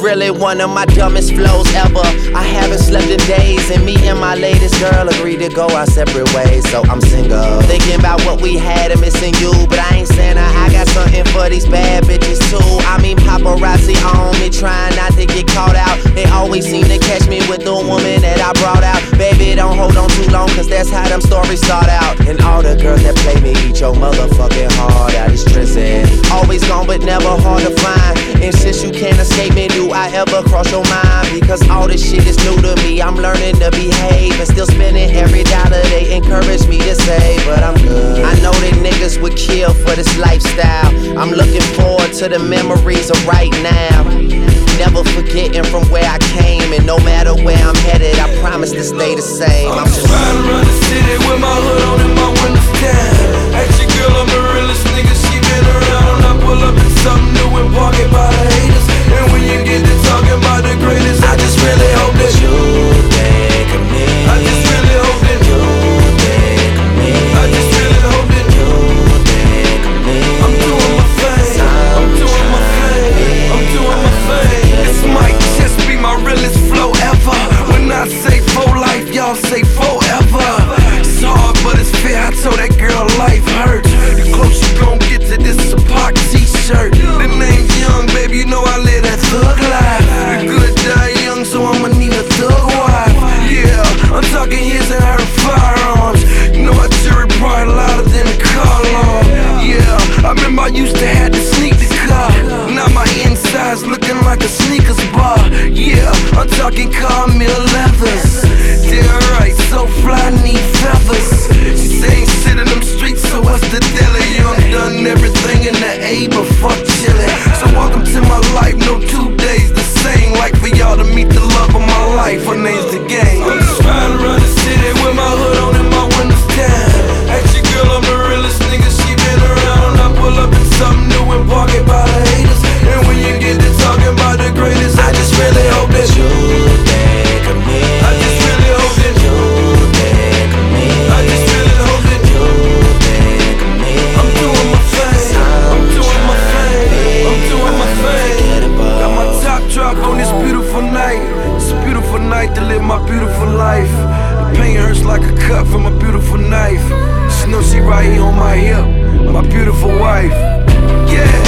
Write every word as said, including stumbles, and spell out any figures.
really one of my dumbest flows ever. I haven't slept in days, and me and my latest girl agreed to go our separate ways, so I'm single. Thinking about what we had and missing you, but I ain't saying I got something for these bad bitches too. I mean paparazzi on me, trying not to get caught out. They always seem to catch me with the woman that I brought out. Baby, don't hold on too long, cause that's how them stories start out. And all the girls that play me eat your motherfucking heart out. It's Tristan, always gone but never hard to find. And since you can't escape me, do I ever cross your mind? Because all this shit is new to me, I'm learning to behave and still spending every dollar they encourage me to save. But I'm good, I know that niggas would kill for this lifestyle. I'm looking forward to the memories of right now, never forgetting from where I came. And no matter where I'm headed, I promise to stay the same. I'm just riding around the city with my hood on and my windows down. Ask your girl, I'm the realest nigga, she been around. I pull up in something new and park it by the haters. And when you get to talking about the greatest, I just really hope that you think of me. I just really hope that you think of me. I just really hope that you think of me. I'm doing my thing, I'm doing my thing, I'm doing my thing. This might just be my realest flow ever. When I say for life, y'all say forever. It's hard, but it's fair. I told that girl life hurts. The close you gon' get to this is a Pac t-shirt. The name's Young, baby, you know I live that thug life. The good die young, so I'ma need a thug wife. Yeah, I'm talking his and her firearms. You know I jury probably louder than a car alarm. Yeah, I remember I used to have to sneak the car. Now my inside's looking like a sneakers bar. Yeah, I'm talking Carmel leathers. Damn right, so fly, need feathers. She say ain't sit in them streets, so what's the deli? Young done everything in the A, but fuck chillin'. So welcome to my life, no two days the same. Like for y'all to meet the love of my life, her name's the gang. I'm just riding around the city with my hood on and my windows down. Ask your girl, I'm the realest nigga, she been around. I pull up in something new and park it by the haters. And when you get to talking about the greatest, I just really hope that you think of me. I just really hope that you think of me. I just really hope that you think of me. I'm doing my thing, I'm doing my thing, I'm doing my thing. Got my top drop on this beautiful night. It's a beautiful night to live my beautiful life. The pain hurts like a cut from a beautiful knife. She knows she right here on my hip, my beautiful wife. Yeah.